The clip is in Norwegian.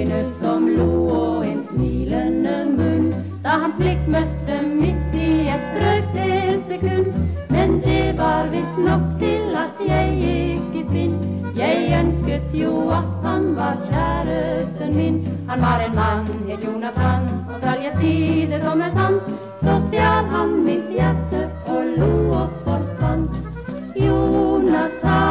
øyne som lo og en smilende munn, da hans blikk møtte mitt i et brøkdelsekund. Men det var visst nok til at jeg gikk i spinn. Jeg ønsket jo at han var kjæresten min. Han var en mann, het Jonathan, og skal jeg si det som er sant, så stjal han mitt hjerte og lo og forsvant. Jonathan